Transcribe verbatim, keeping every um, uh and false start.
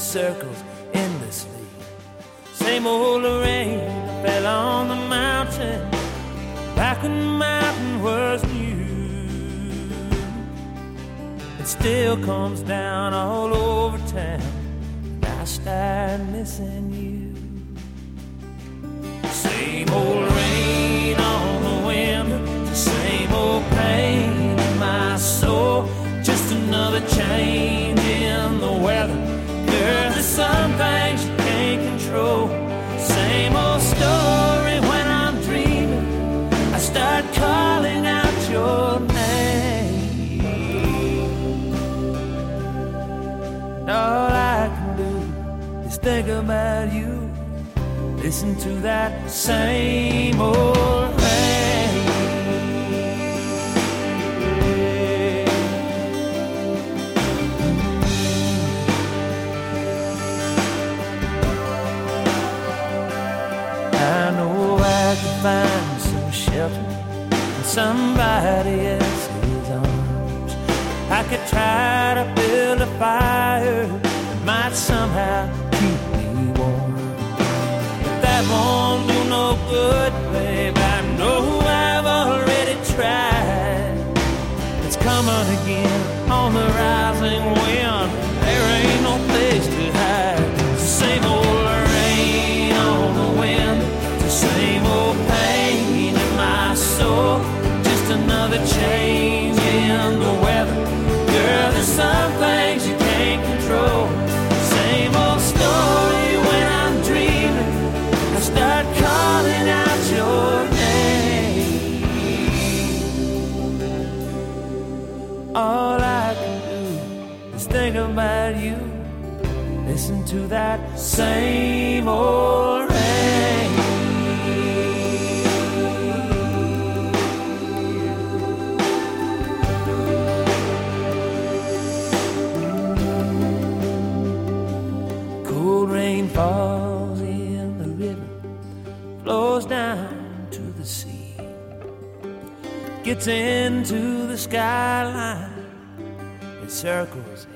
circles endlessly. Same old rain that fell on the mountain back when the mountain was new. It still comes down all over town, and I start missing you. Same old rain on the window, the same old pain in my soul. Just another change in the weather. Girl, there's some things you can't control. Same old story when I'm dreaming. I start calling out your name. And all I can do is think about you. Listen to that same old rain. I know I could find some shelter in somebody else's arms. I could try to build a fire that might somehow keep me warm. That won't do no good, babe. I know I've already tried. It's coming again on the rising wind. There ain't no place to hide. It's the same old rain on the wind, it's the same old pain in my soul. Just another change in the weather. Girl, there's some things you can't control. Same old story when I'm dreaming. I start calling out your name. All I can do is think about you. Listen to that same old rain. Cold rain falls in the river, flows down to the sea, gets into the skyline, it circles